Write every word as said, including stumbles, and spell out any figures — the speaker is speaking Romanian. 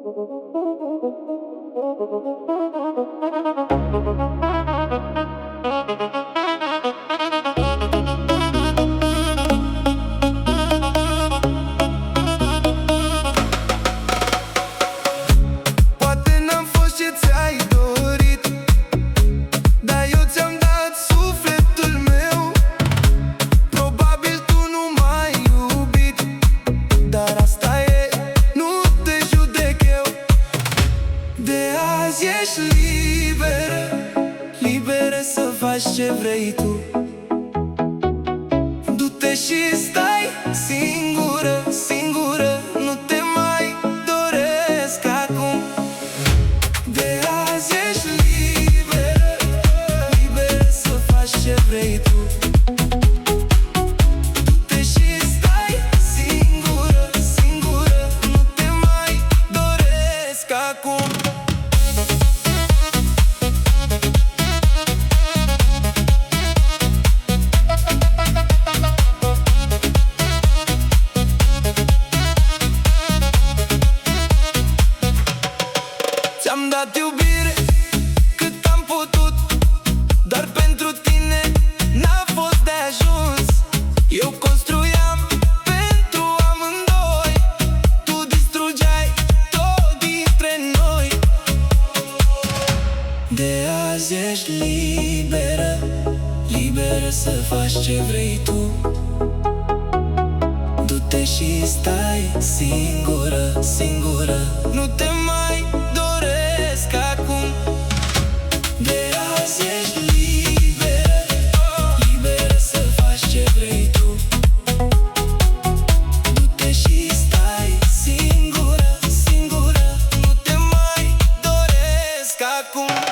Poate n-am fost ce ți-ai dorit, dar eu ți-am dat sufletul meu. Probabil tu nu m-ai iubit, dar asta e, nu te judec eu. De azi ești liberă, liberă să faci ce vrei tu. Du-te și stai singură, singură, nu te mai doresc acum. De azi ești liberă, liberă să faci ce vrei tu. Du-te și stai singură, singură, nu te mai doresc acum. Ți-am dat iubire cât am putut, dar pentru tine n-a fost de ajuns. Eu construiam pentru amândoi, tu distrugeai tot dintre noi. De azi ești liberă, liberă să faci ce vrei tu. Du-te și stai singură, singură, nu te mai doresc acum. De azi ești liberă, liberă să faci ce vrei tu. Du-te și stai singură, singură, nu te mai doresc acum.